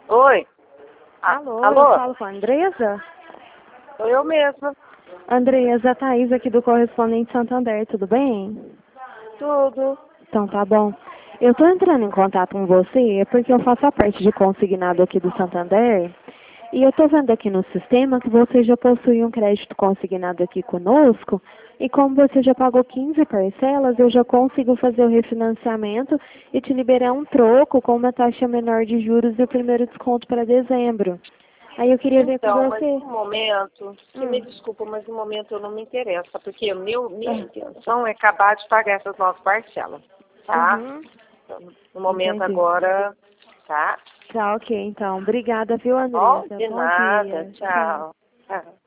Oi. Alô, Alô? eu falo com a Andresa? Sou eu mesma. Andresa, Thaís aqui do Correspondente Santander, tudo bem? Tudo. Então tá bom. Eu tô entrando em contato com você porque eu faço a parte de consignado aqui do Santander e eu tô vendo aqui no sistema que você já possui um crédito consignado aqui conosco e como você já pagou 15 parcelas, eu já consigo fazer o refinanciamento e te liberar um troco com uma taxa menor de juros e o primeiro desconto para dezembro. Aí eu queria ver com Então, mas você. no momento, você me desculpa, mas no momento eu não me interessa, porque minha intenção é acabar de pagar essas 9 parcelas, tá? Uhum. Então, no momento Entendi. agora, tá? Tá, ok, então. Obrigada, viu, Bom, Andressa? de Bom nada, dia. Tchau. tchau. Tchau.